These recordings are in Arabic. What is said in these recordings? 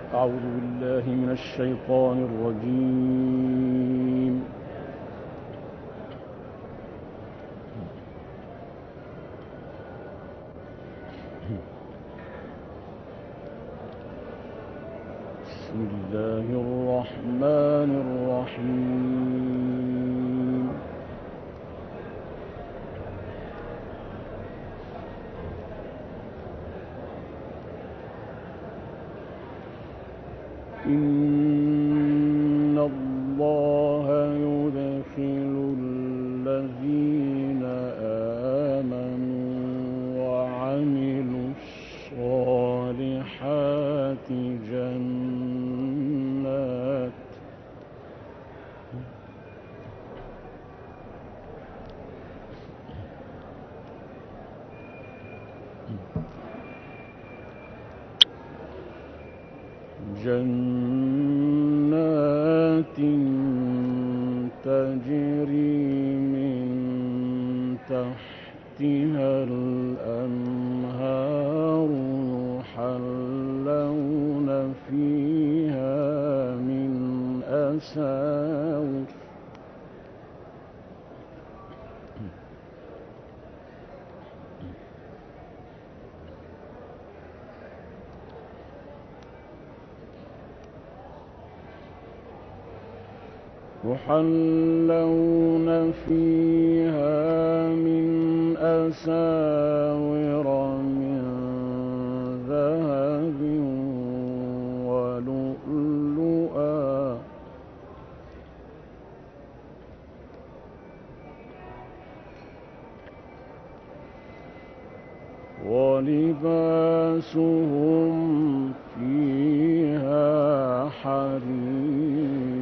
أعوذ بالله من الشيطان الرجيم. بسم الله الرحمن الرحيم. إن الله يدخل الذين آمنوا وعملوا الصالحات جنات تجري من تحتها الأنهار يحلون فيها من أساور من ذهب ولؤلؤا ولباسهم فيها حرير.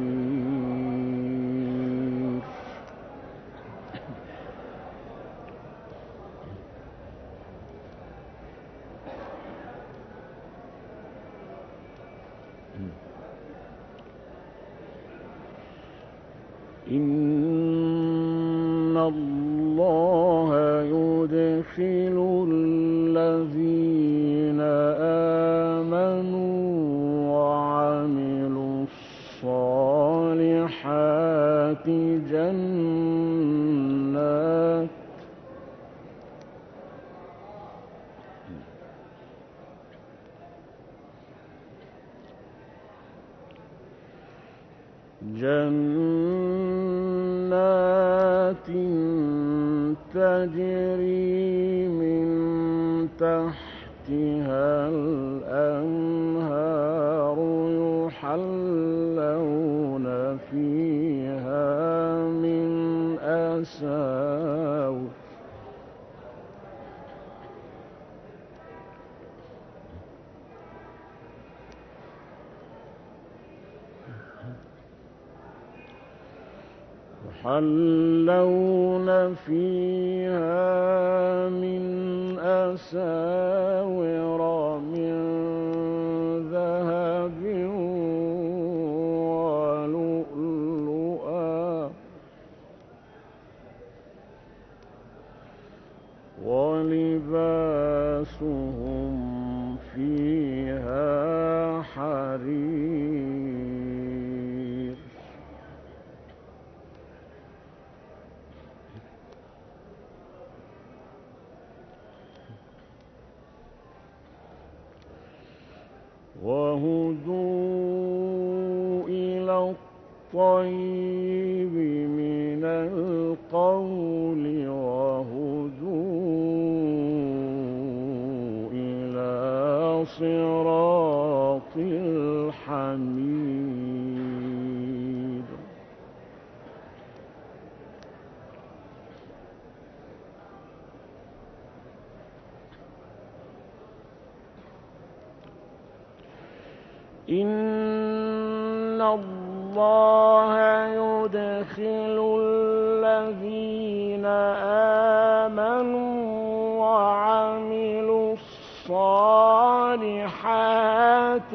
إن الله يدخل الذين آمنوا وعملوا الصالحات جنات تجري من تحتها الأنهار يحلون فيها من أساور من ذهب ولؤلؤا ولباسهم فيها حرير. وهدوا إلى الطيب من القول وهدوا إلى صراط الحميد. إن الله يدخل الذين آمنوا وعملوا الصالحات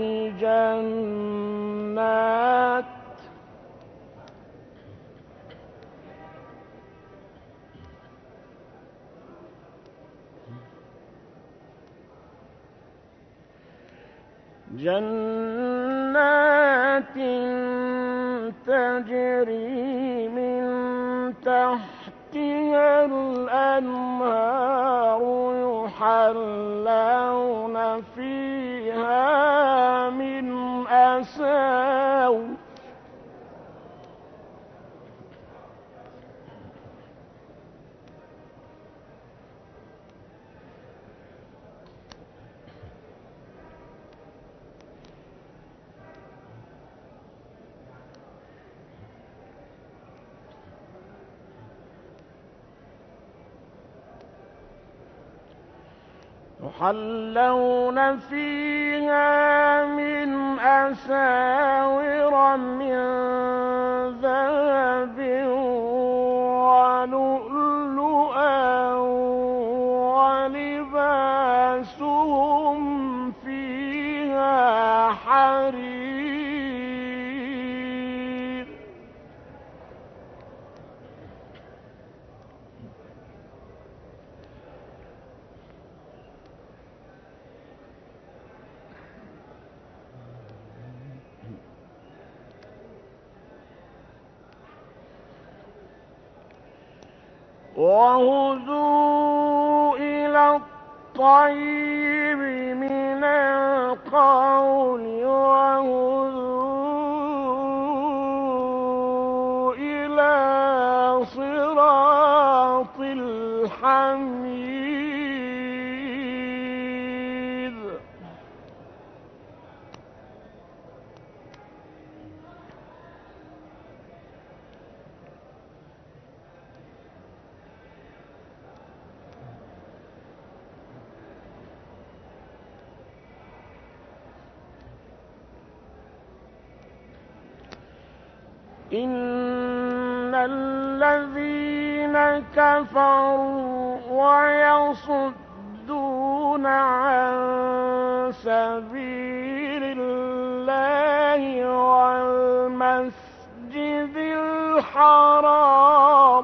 جنات تجري من تحتها الأنهار يحلون فيها من أساور من ذهب ولؤلؤا ولباسهم فيها حرير وهدوا إلى الطيب من القول وهدوا إلى صراط الحميد إن الذين كفروا ويصدون عن سبيل الله والمسجد الحرام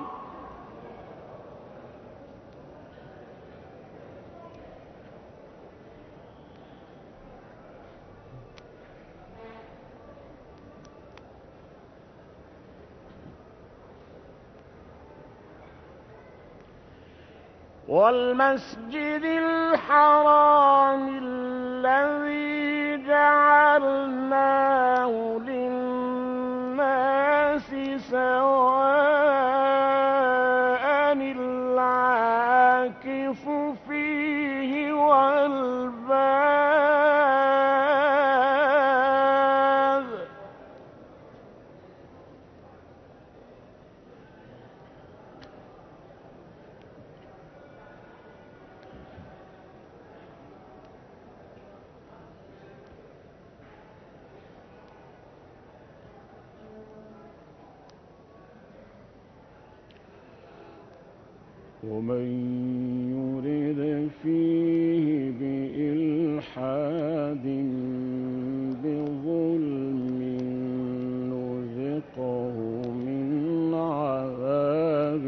الذي جعلناه للناس سواء العاكف فيه والباد ومن يرد فيه بإلحاد بظلم نذقه من عذاب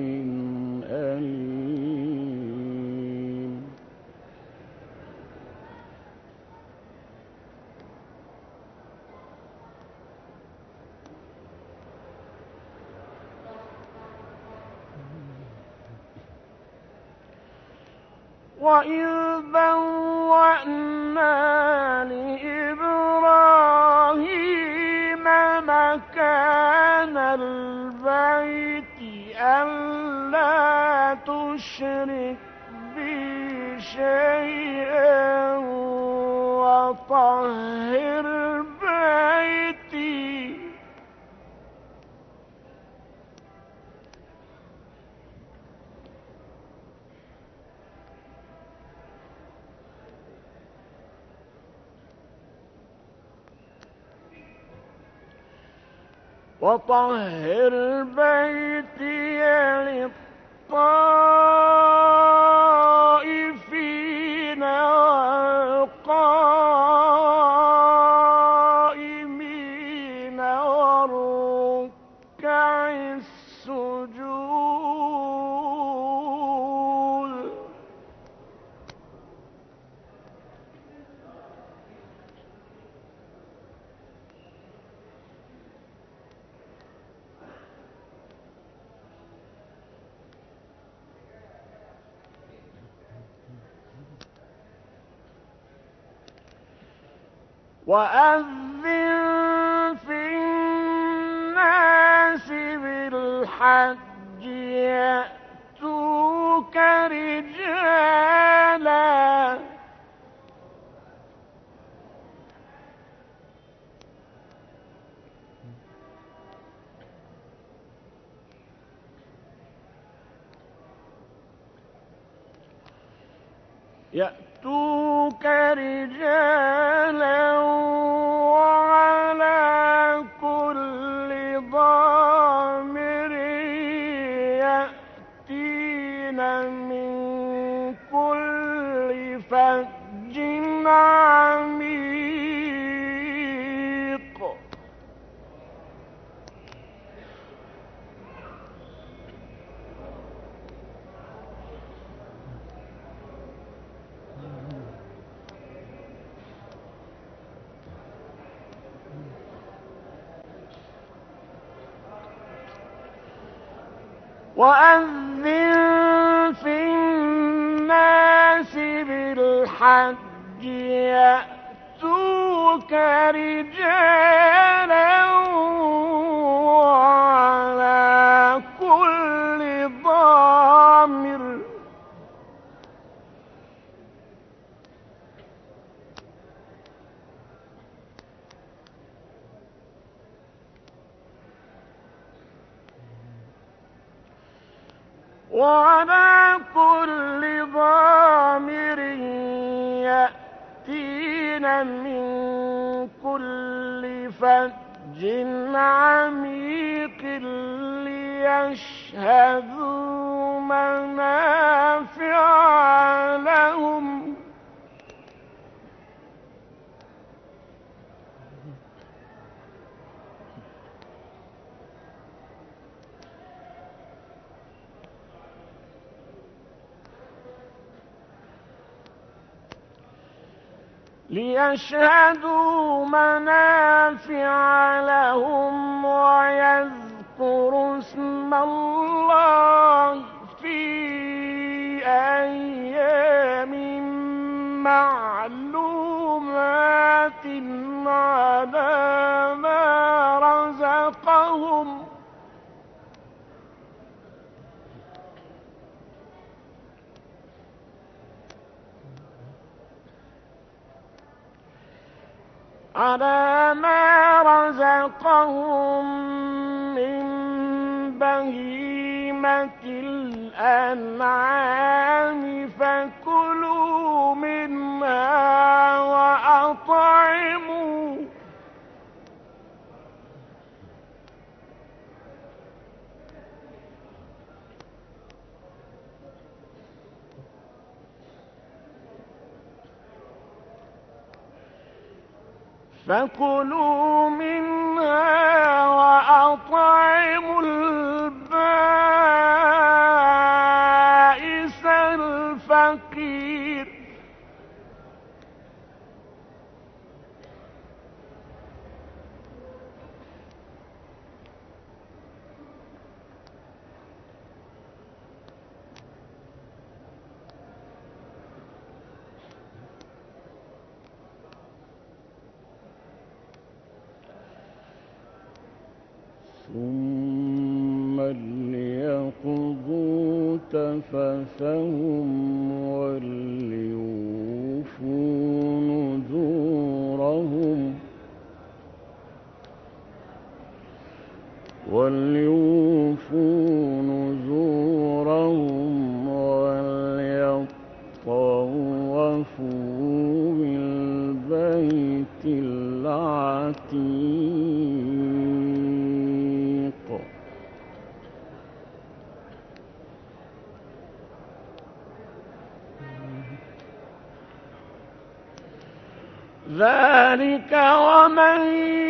أليم وإذ بوأنا لإبراهيم مكان البيت ألا تشرك بي شيئا وطهر بيتي للطائفين والقائمين والركع السجود وأذن في الناس بالحج يأتوك رجالا وعلى كل ضامر يأتين من كل فج عميق وأذن في الناس بالحج يأتوك رجالا وعلى كل ضامر يأتين من كل فج عميق ليشهدوا منافع لهم ويذكروا اسم الله في أيام معلومات على ما رزقهم من بهيمة الأنعام فكلوا منها وأطعموا البائس الفقير ثم ليقضوا تفثهم وليوفوا نذورهم وليطوفوا بالبيت العتيق ذلك ومن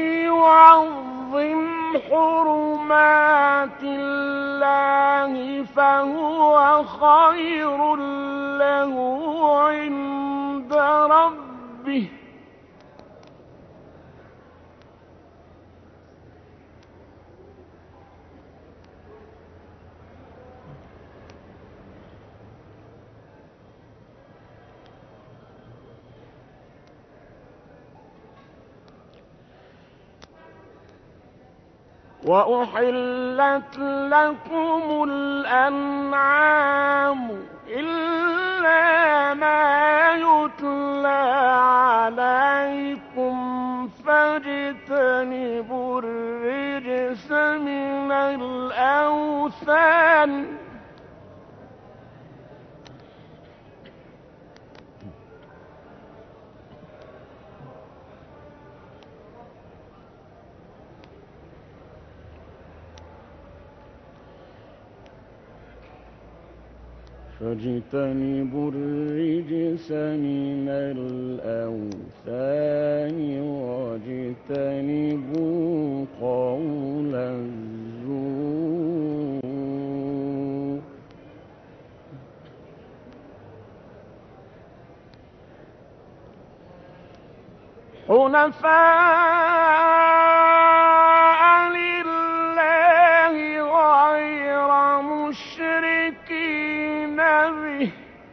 يعظم حرمات الله فهو خير له عند ربه وأحلت لكم الأنعام إلا ما يتلى عليكم فاجتنبوا الرجس من الأوثان فاجتنبوا الرجس من الأوثان واجتنبوا قول الزور حنفاء لله غير مشركين به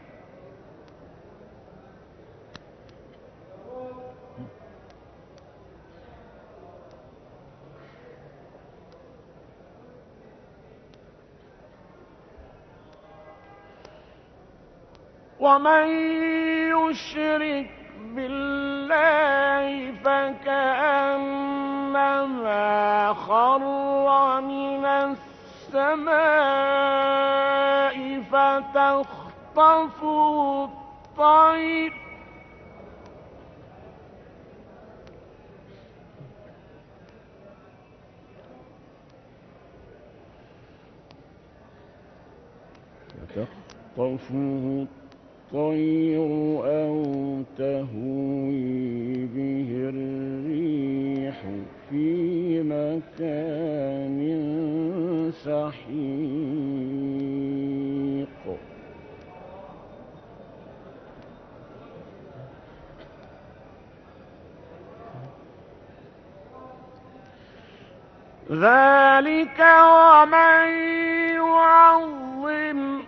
ومن يشرك بالله فكأنما خر من السماء فتخطفه الطير أو تهوي به الريح في مكان سحيق ذلك ومن يعظم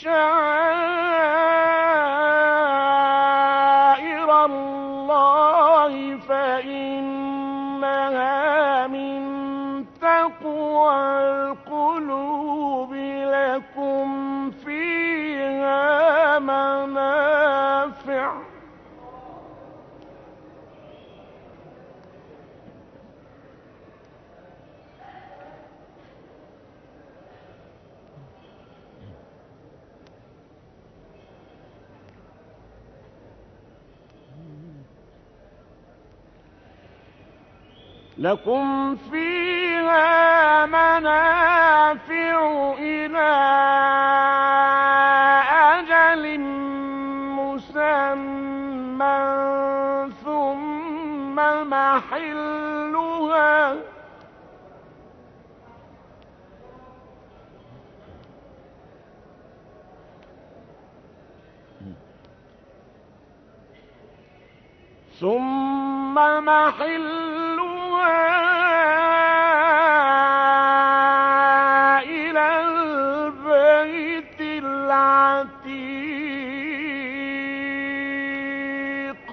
شعائر الله فإنها من تقوى القلوب لكم فيها منافع إلى أجل مسمى ثم محلها إلى البيت العتيق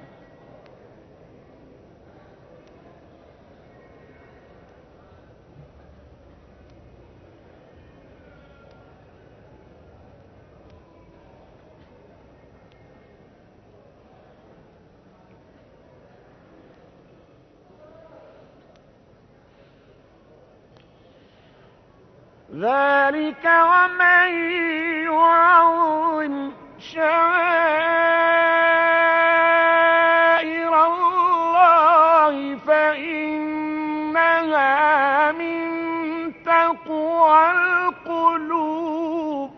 ذلك ومن يعظم شعائر الله فإنها من تقوى القلوب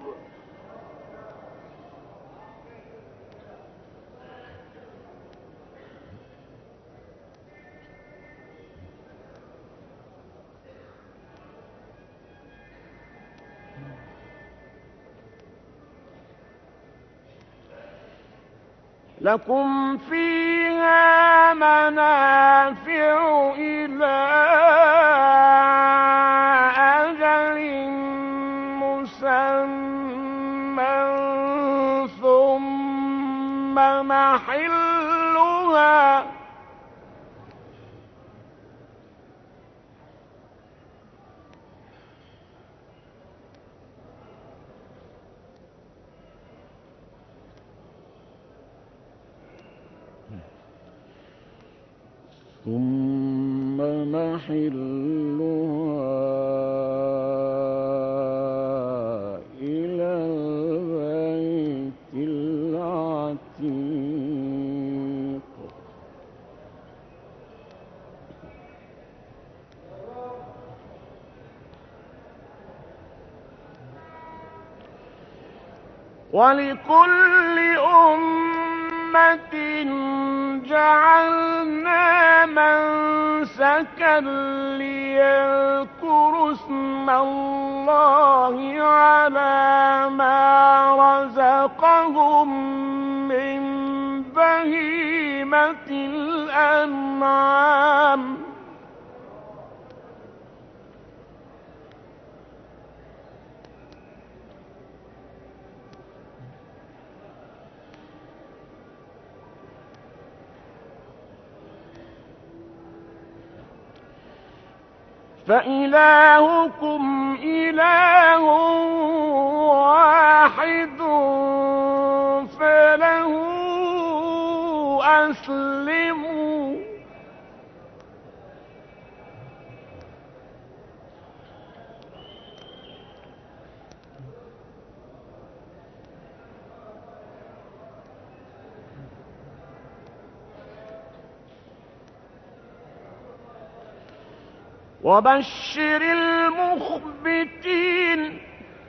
لكم فيها منافع إلى أجل مسمى ثم محلها ثم محلها إلى البيت العتيق. ولكل أمة جعلنا منسكا ليذكروا اسم الله على ما رزقهم من بهيمة الأنعام. فإلهكم إله واحد فله أسلموا. وبشر المخبتين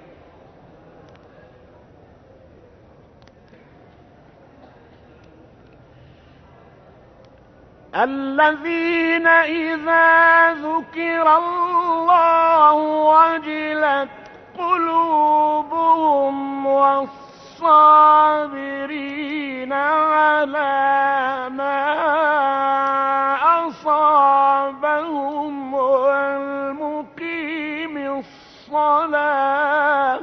الذين إذا ذكر الله وجلت قلوبهم والصابرين على ما أصابهم والمقيم الصلاة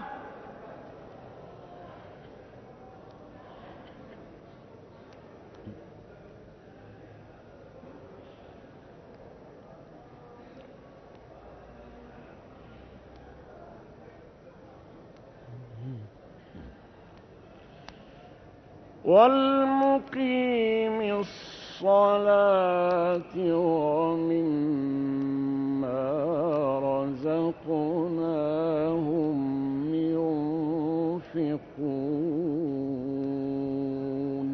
ومما رزقناهم ينفقون.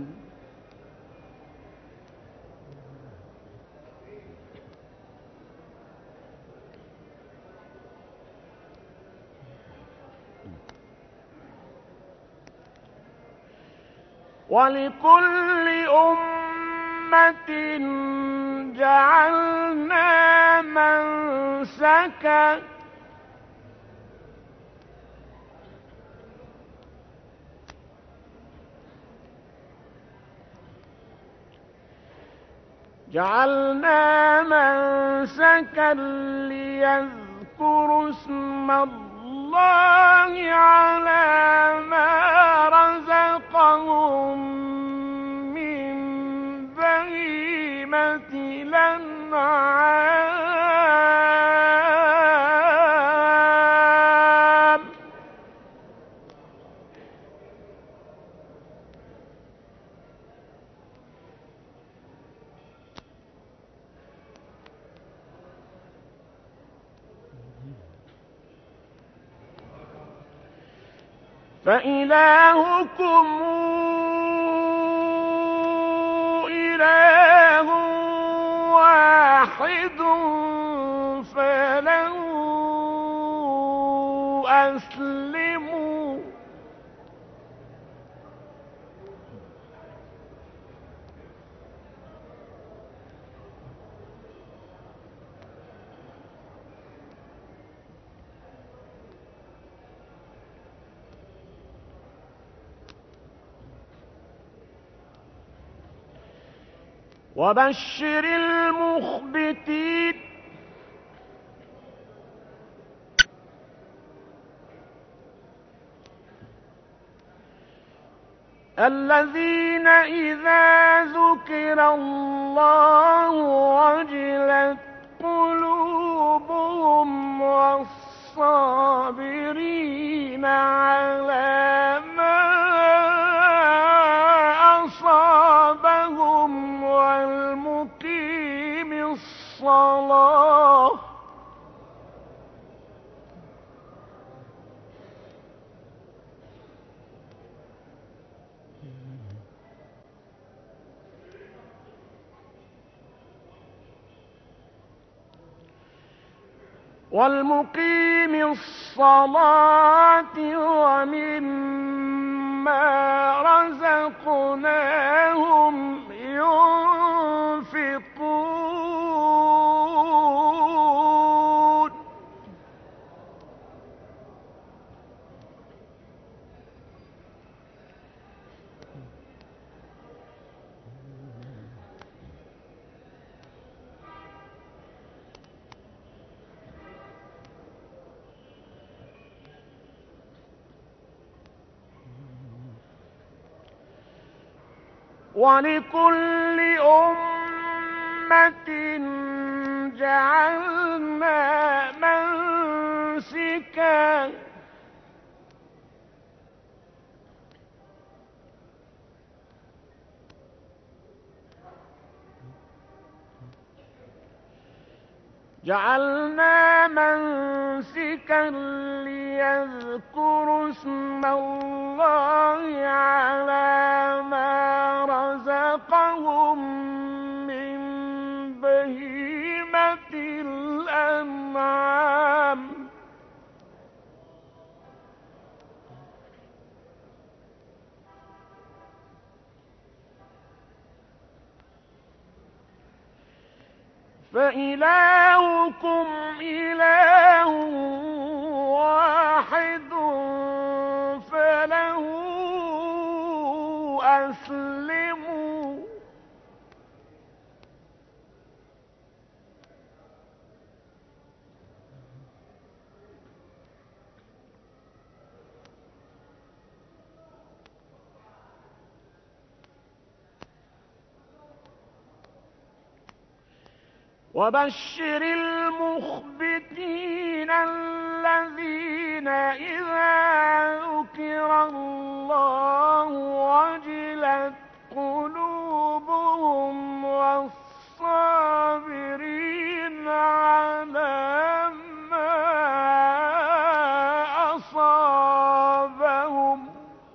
ولكل أمة جعلنا منسكا ليذكروا اسم الله على ما رزقهم من بهيمة الأنعام. فإلهكم إله واحد فله أسلموا. وبشر المخبتين الذين إذا ذكر الله وجلت قلوبهم والصابرين على ما أصابهم والمقيم الصلاة والمقيم الصلاة ومما رزقناهم ينفقون ولكل أمة جعلنا منسكا ليذكروا اسم الله على ما رزقهم من بهيمة الأنعام فإلهكم إله واحد فله أسلموا وبشر المخبتين الذين إذا ذكر الله وجلت قلوبهم والصابرين على ما أصابهم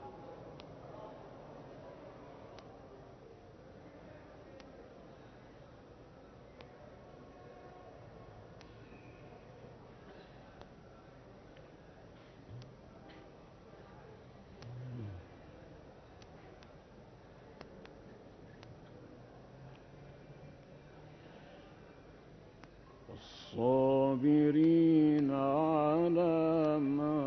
الصابرين على ما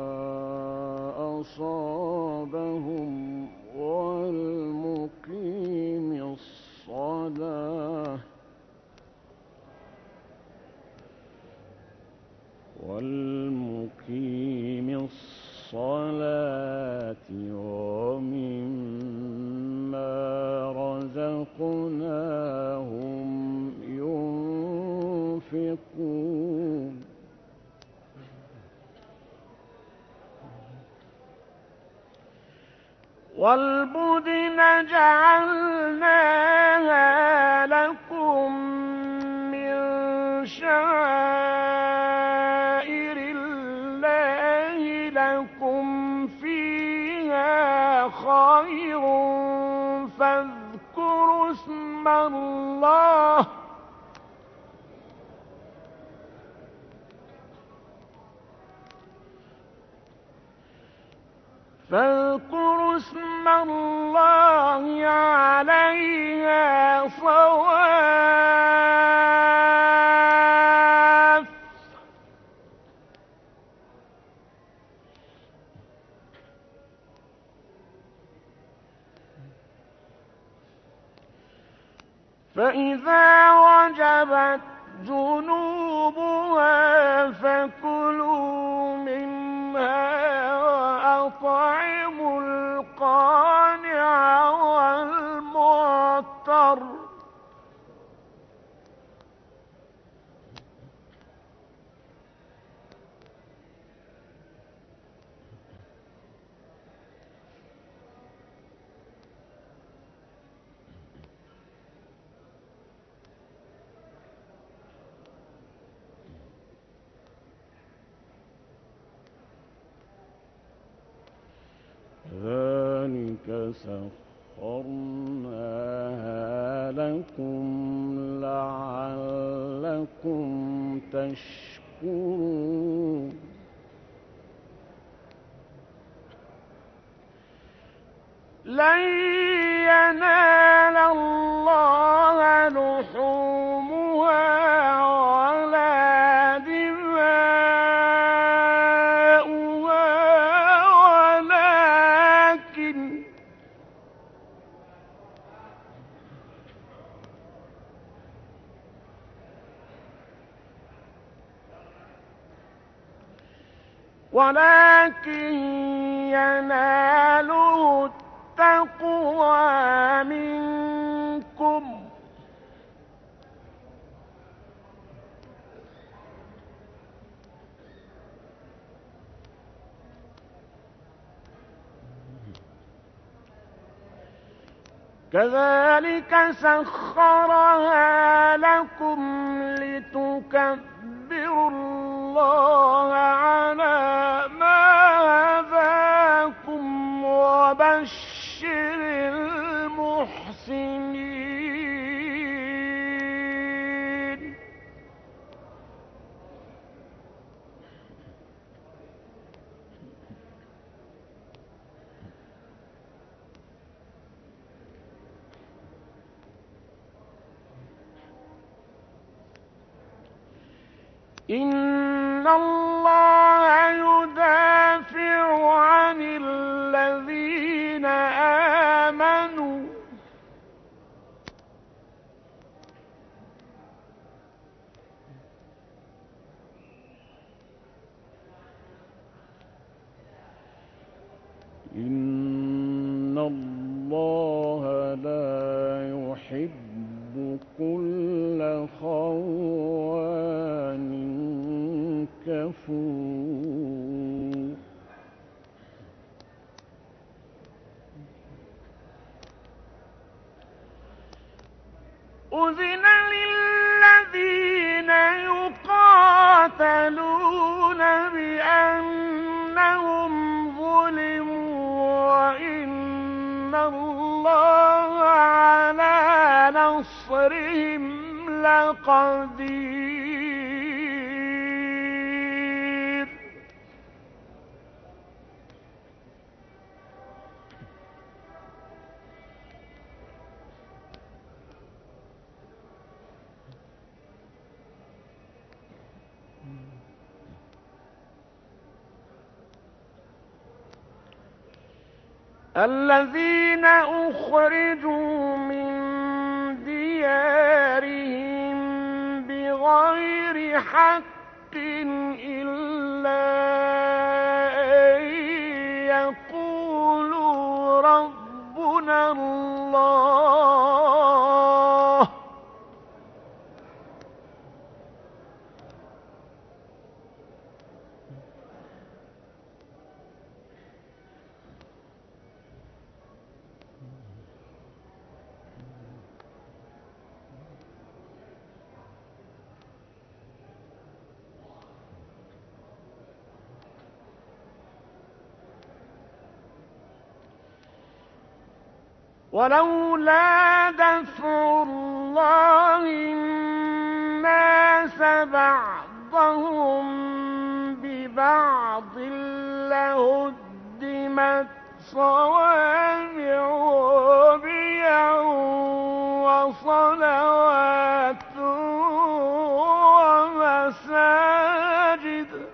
أصابهم والمقيم الصلاة ومما رزقناهم ينفقون والبدن جعلناها لكم من شعائر الله لكم فيها خير فاذكروا اسم الله عليها صواف فإذا وجبت جنوبها فكلوا منها وأطعموا القانع والمعتر لعلكم تشكرون. لن ينال الله لحومها ولا دماؤها ولكن يناله التقوى منكم. كذلك سخرها لكم لتكبروا الله على ما هداكم وبشر المحسنين. إن الله يدافع عن الذين آمنوا إن الله لا يحب كل خوان كفور. أذن للذين يقاتلون بأنهم ظلموا وإن الله على نصرهم لقدير. الذين أخرجوا من ديارهم بغير حق إلا أن يقولوا ربنا الله ولولا دفع الله الناس بعضهم ببعض لهدمت صوامع وبيع وصلوات ومساجد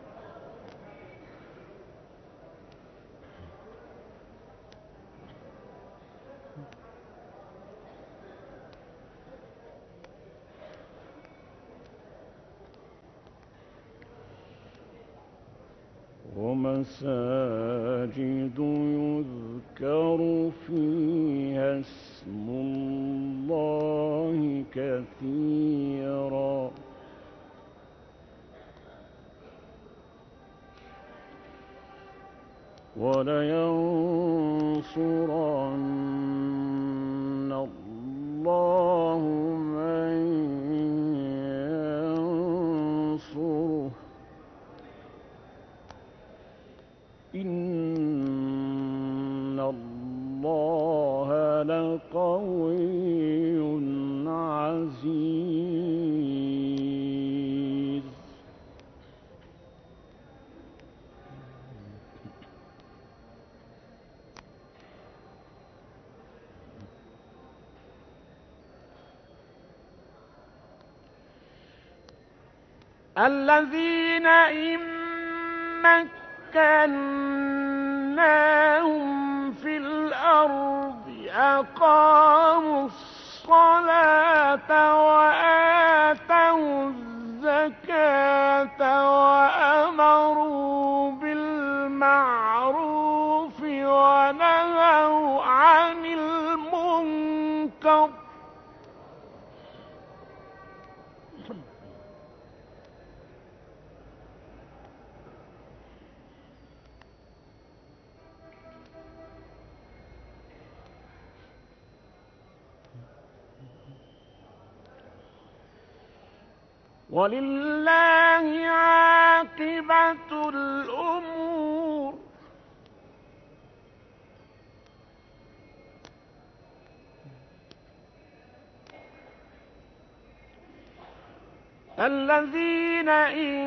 يذكر فيها اسم الله كثيرا ولينصرن الله من ينصره إن الله لقوي العزيز. الذين إن مكناهم في الأرض أقاموا الصلاة وآتوا الزكاة وأمروا بالمعروف ونهوا عن المنكر ولله عاقبة الأمور. الذين إن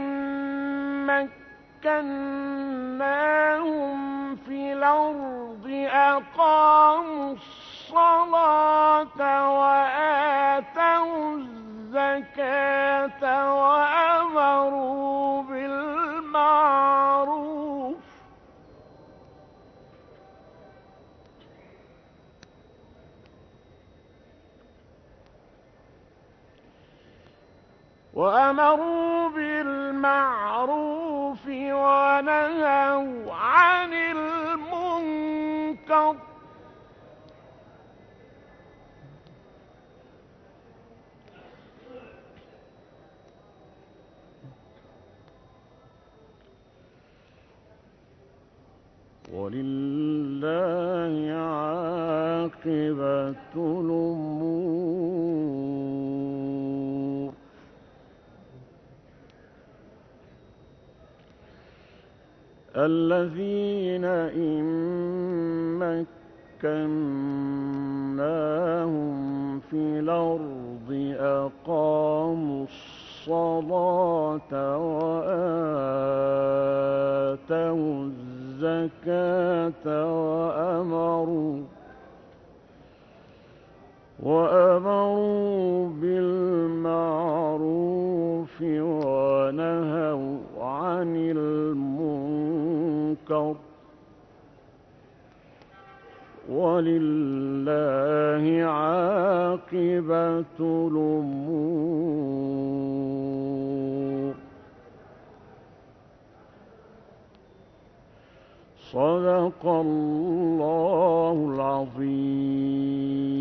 مكناهم في الأرض أقاموا الصلاة وآتوا الزكاة وأمروا بالمعروف ونهوا عن المنكر ولله عاقبة الأمور. الذين إن مكناهم في الأرض أقاموا الصلاة وآتوا الزكاة وأمروا بالمعروف ونهوا عن المنكر ولله عاقبة الأمور. صدق الله العظيم.